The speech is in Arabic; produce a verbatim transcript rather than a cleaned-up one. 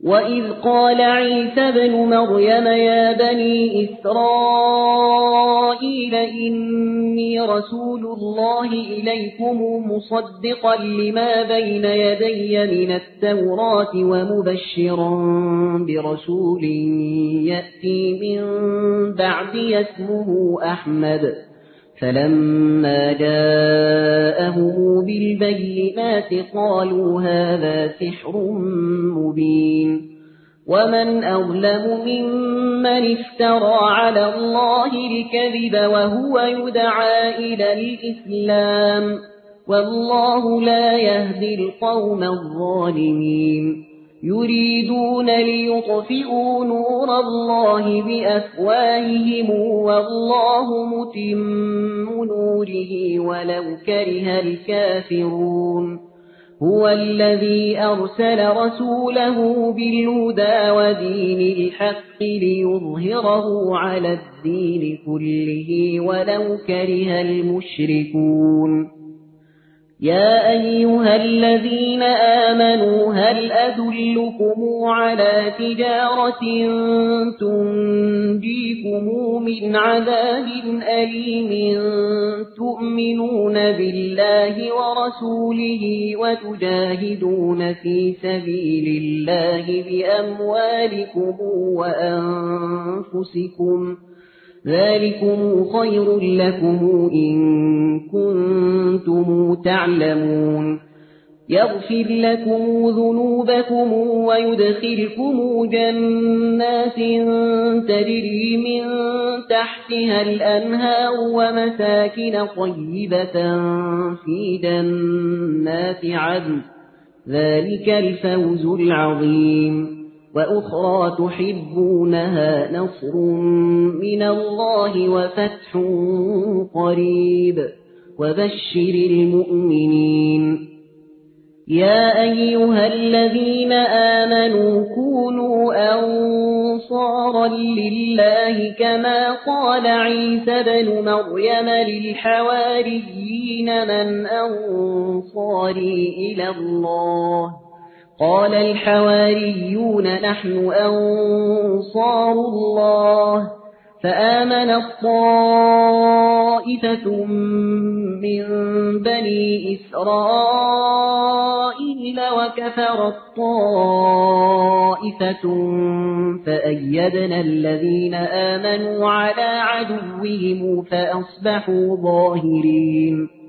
وإذ قال عيسى بن مريم يا بني إسرائيل إني رسول الله إليكم مصدقا لما بين يدي من التوراة ومبشرا برسول يأتي من بعدي اسمه أحمد فلما جاءهم بالبينات قالوا هذا سحر مبين ومن أظلم ممن افترى على الله الكذب وهو يدعى إلى الإسلام والله لا يهدي القوم الظالمين يريدون ليطفئوا نور الله بأفواههم والله متم نوره ولو كره الكافرون هو الذي أرسل رسوله بالهدى ودين الحق ليظهره على الدين كله ولو كره المشركون يا أيها الذين آمنوا هل أدلكم على تجارة تنجيكم من عذاب أليم تؤمنون بالله ورسوله وتجاهدون في سبيل الله بأموالكم وأنفسكم ذلكم خير لكم إن كنتم تعلمون يغفر لكم ذنوبكم ويدخلكم جنات تجري من تحتها الأنهار ومساكن طيبة في جنات عدن ذلك الفوز العظيم وأخرى تحبونها نصر من الله وفتح قريب وبشر المؤمنين يا أيها الذين آمنوا كونوا أنصارا لله كما قال عيسى بن مريم للحواريين من أنصاري إلى الله قال الحواريون نحن أنصار الله فآمن الطائفة من بني إسرائيل وكفر الطائفة فأيدنا الذين آمنوا على عدوهم فأصبحوا ظاهرين